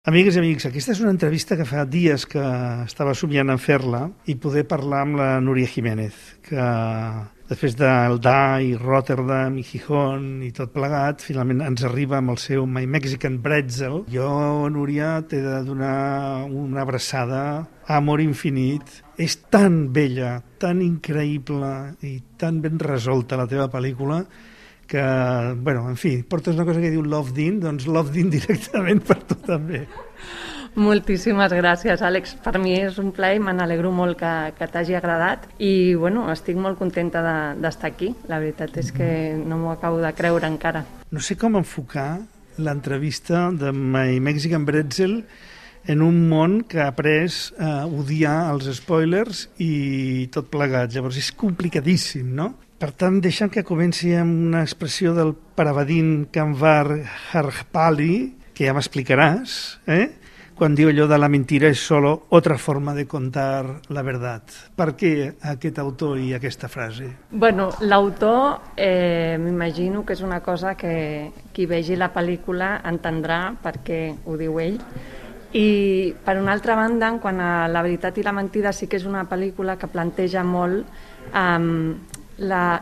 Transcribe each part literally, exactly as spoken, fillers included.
Amigues i amics, aquesta és una entrevista que fa dies que estava somiant en fer-la i poder parlar amb la Núria Jiménez, que després del D A i Rotterdam i Gijón i tot plegat, finalment ens arriba amb el seu My Mexican Bretzel. Jo, Núria, t'he de donar una abraçada a amor infinit. És tan bella, tan increïble i tan ben resolta la teva pel·lícula que, bueno, en fi, portes una cosa que diu Love Dean, doncs Love Dean directament per tu també. Moltíssimes gràcies, Àlex. Per mi és un plaer, me n'alegro molt que, que t'hagi agradat i, bueno, estic molt contenta d'estar de, aquí. La veritat és que no m'ho acabo de creure encara. No sé com enfocar l'entrevista de My Mexican Bretzel en un món que ha après a odiar els spoilers i tot plegat. Llavors és complicadíssim, no? Per tant, deixa'm que comenci amb una expressió del Parvadin Kanwar Harpali, que ja m'explicaràs, eh? Quan diu allò de la mentira és solo otra forma de contar la verdad. Per què aquest autor i aquesta frase? Bueno, l'autor eh, m'imagino que és una cosa que qui vegi la pel·lícula entendrà per què ho diu ell. I per una altra banda, quan a La veritat i la mentida sí que és una pel·lícula que planteja molt eh, la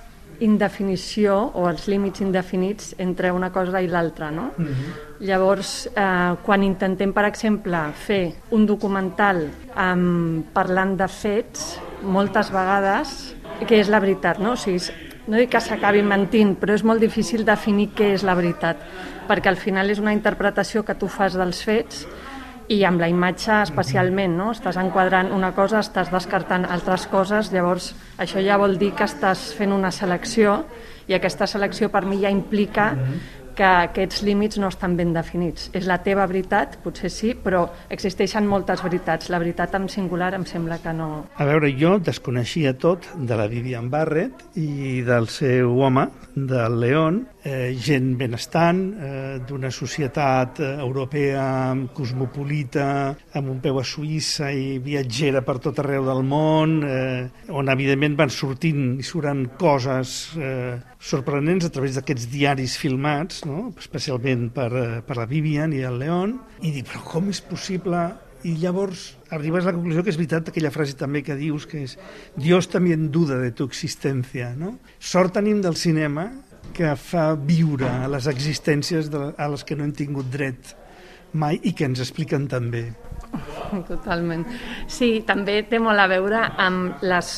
indefinició o els límits indefinits entre una cosa i l'altra, no? Mm-hmm. Llavors, eh, quan intentem, per exemple, fer un documental eh, parlant de fets, moltes vegades, què és la veritat, no? O sigui, no dic que s'acabi mentint, però és molt difícil definir què és la veritat, perquè al final és una interpretació que tu fas dels fets i amb la imatge especialment, no? Estàs enquadrant una cosa, estàs descartant altres coses, llavors això ja vol dir que estàs fent una selecció i aquesta selecció per mi ja implica que aquests límits no estan ben definits. És la teva veritat, potser sí, però existeixen moltes veritats. La veritat en singular em sembla que no. A veure, jo desconeixia tot de la Vivian Barrett i del seu home, del León, eh, gent benestant, eh, d'una societat europea cosmopolita, amb un peu a Suïssa i viatgera per tot arreu del món, eh, on evidentment van sortint i surten coses eh, sorprenents a través d'aquests diaris filmats, no? Especialment per, per la Vivian i el León, i dir, però com és possible? I llavors arribes a la conclusió que és veritat aquella frase també que dius, que és Dios también duda de tu existència, no? Sort tenim del cinema que fa viure a les existències de, a les que no hem tingut dret mai i que ens expliquen també. Totalment. Sí, també té molt a veure amb les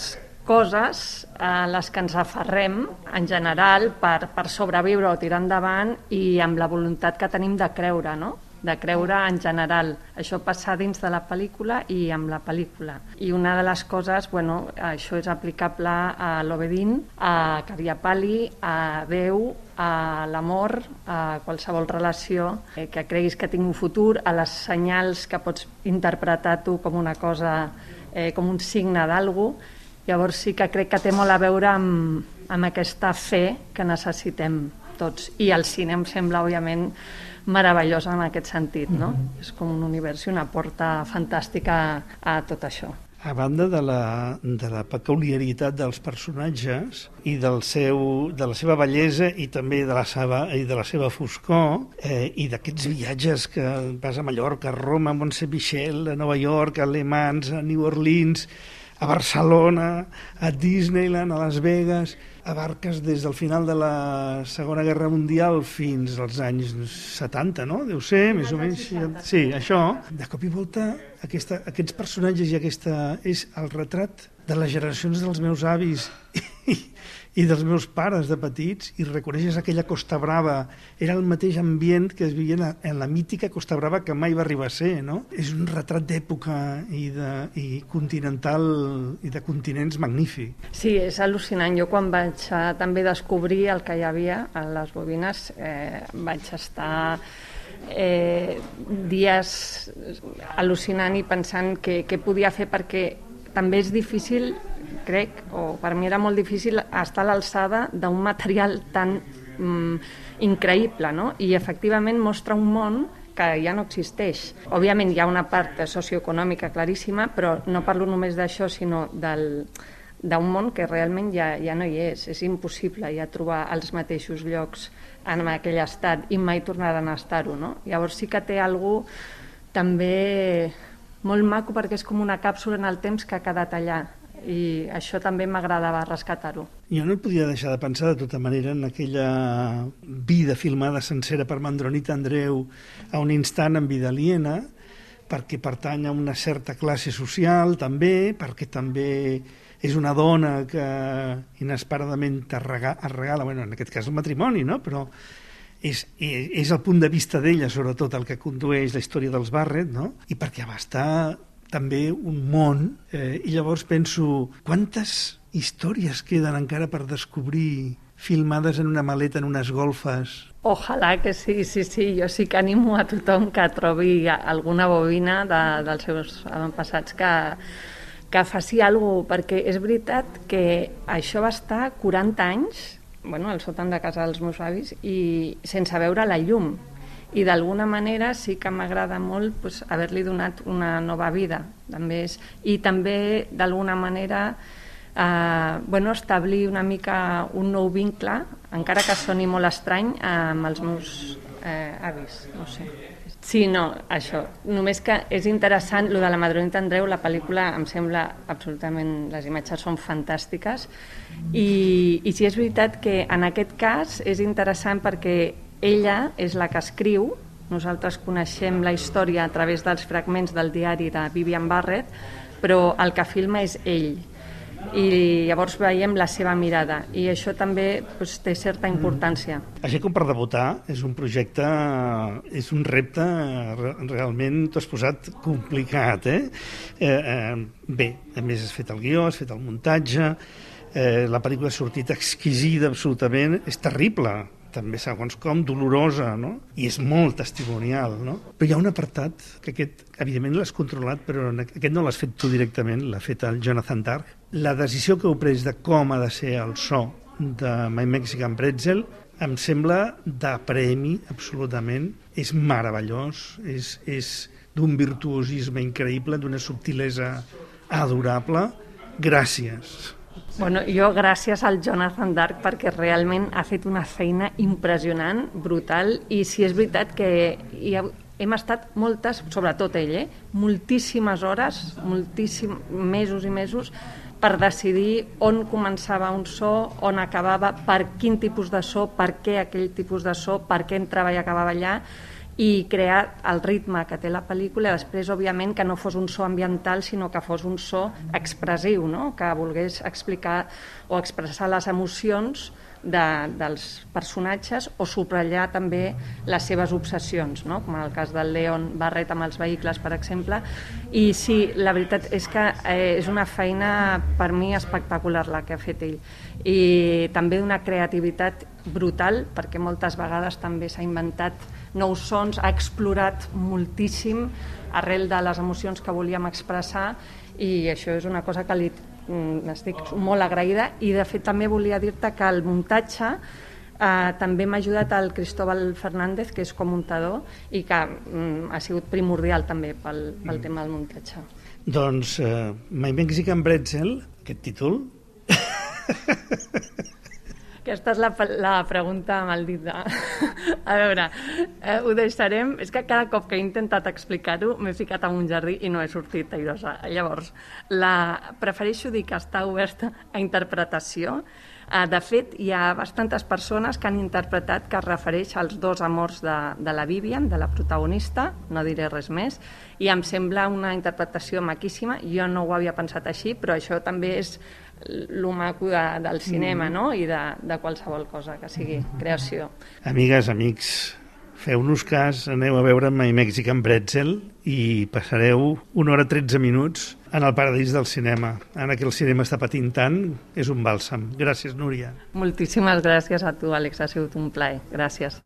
coses a les que ens aferrem en general per, per sobreviure o tirar endavant i amb la voluntat que tenim de creure, no? De creure en general. Això passa dins de la pel·lícula i amb la pel·lícula. I una de les coses, bueno, això és aplicable a l'Ovedin, a Cariapali, a Déu, a l'amor, a qualsevol relació eh, que creguis que tingui un futur, a les senyals que pots interpretar tu com una cosa, eh, com un signe d'algú. Llavors sí que crec que té molt a veure amb, amb aquesta fe que necessitem tots. I el cine em sembla, òbviament, meravellosa en aquest sentit, no? Mm-hmm. És com un univers i una porta fantàstica a tot això. A banda de la, de la peculiaritat dels personatges i del seu, de la seva bellesa i també de la seva, i de la seva foscor eh, i d'aquests viatges que vas a Mallorca, a Roma, a Mont-Saint-Michel, a Nova York, a Le Mans, a New Orleans, a Barcelona, a Disneyland, a Las Vegas, abarques des del final de la Segona Guerra Mundial fins als anys setanta, no? Deu ser, més o menys. Sí, això. De cop i volta, aquesta, aquests personatges i aquesta és el retrat de les generacions dels meus avis i, i dels meus pares de petits, i reconeixes aquella Costa Brava. Era el mateix ambient que es vivia en la mítica Costa Brava que mai va arribar a ser, no? És un retrat d'època i, de, i continental i de continents magnífic. Sí, és al·lucinant. Jo quan vaig a, també descobrir el que hi havia a les bobines, eh, vaig estar eh, dies al·lucinant i pensant què, què podia fer, perquè també és difícil, crec, o per mi era molt difícil estar a l'alçada d'un material tan mm, increïble, no? I efectivament mostra un món que ja no existeix. Òbviament hi ha una part socioeconòmica claríssima, però no parlo només d'això, sinó del, d'un món que realment ja, ja no hi és. És impossible ja trobar els mateixos llocs en aquell estat i mai tornaran a estar-ho, no? Llavors sí que té algú també molt maco perquè és com una càpsula en el temps que ha quedat allà i això també m'agradava rescatar-ho. Jo no podia deixar de pensar de tota manera en aquella vida filmada sencera per Mandronita Andreu a un instant en vida aliena, perquè pertany a una certa classe social també, perquè també és una dona que inesperadament es regala, bueno, en aquest cas el matrimoni, no? Però és, és el punt de vista d'ella sobretot el que condueix la història dels Barrett, no? I perquè abasta també un món, eh, i llavors penso, quantes històries queden encara per descobrir filmades en una maleta, en unes golfes? Ojalà que sí, sí, sí. Jo sí que animo a tothom que trobi alguna bobina de, dels seus avantpassats que, que faci alguna cosa, perquè és veritat que això va estar quaranta anys, bueno, al sòtan de casa dels meus avis, i sense veure la llum. I d'alguna manera sí que m'agrada molt pues, haver-li donat una nova vida. També és, i també d'alguna manera eh, bueno, establir una mica un nou vincle, encara que soni molt estrany, amb els meus eh, avis, no sé. Sí, no, això. Només que és interessant, lo de la Mandronita Andreu, la pel·lícula em sembla absolutament... Les imatges són fantàstiques i, i sí és veritat que en aquest cas és interessant perquè ella és la que escriu, nosaltres coneixem la història a través dels fragments del diari de Vivian Barrett, però el que filma és ell. I llavors veiem la seva mirada i això també pues, té certa importància. Mm. Així com per debutar, és un projecte, és un repte realment, t'ho has posat complicat, eh? eh, eh bé, a més has fet el guió, has fet el muntatge, eh, la pel·lícula ha sortit exquisida absolutament, és terrible, també segons com, dolorosa, no? I és molt testimonial, no? Però hi ha un apartat que aquest, evidentment l'has controlat, però aquest no l'has fet tu directament, l'ha fet el Jonathan Dark. La decisió que heu pres de com ha de ser el so de My Mexican Pretzel em sembla de premi, absolutament. És meravellós, és, és d'un virtuosisme increïble, d'una subtilesa adorable. Gràcies. Bueno, jo gràcies al Jonathan Dark perquè realment ha fet una feina impressionant, brutal, i si és veritat que hi ha, hem estat moltes, sobretot ell, eh, moltíssimes hores, moltíssims mesos i mesos per decidir on començava un so, on acabava, per quin tipus de so, per què aquell tipus de so, per què entrava i acabava allà, i crear el ritme que té la pel·lícula, després, òbviament, que no fos un so ambiental, sinó que fos un so expressiu, no? Que volgués explicar o expressar les emocions de, dels personatges o subratllar també les seves obsessions, no? Com en el cas del Leon Barrett amb els vehicles, per exemple. I sí, la veritat és que eh, és una feina, per mi, espectacular la que ha fet ell. I també una creativitat brutal, perquè moltes vegades també s'ha inventat nous sons, ha explorat moltíssim arrel de les emocions que volíem expressar i això és una cosa que li estic molt agraïda i de fet també volia dir-te que el muntatge eh, també m'ha ajudat el Cristóbal Fernández, que és comuntador i que mm, ha sigut primordial també pel, pel tema del muntatge. Doncs uh, My Mexican Pretzel, aquest títol... Aquesta és la, la pregunta maldita. A veure, eh, ho deixarem... És que cada cop que he intentat explicar-ho m'he ficat en un jardí i no he sortit airosa. Llavors, la... prefereixo dir que està oberta a interpretació. Eh, de fet, hi ha bastantes persones que han interpretat que es refereix als dos amors de, de la Vivian, de la protagonista, no diré res més, i em sembla una interpretació maquíssima. Jo no ho havia pensat així, però això també és lo maco de, del cinema, no? I de, de qualsevol cosa que sigui creació. Amigues, amics, feu-nos cas, aneu a veure My Mexican Pretzel i passareu una hora tretze minuts en el paradís del cinema. Ara que el cinema està patint tant, és un bàlsam. Gràcies, Núria. Moltíssimes gràcies a tu, Àlex, ha sigut un plaer. Gràcies.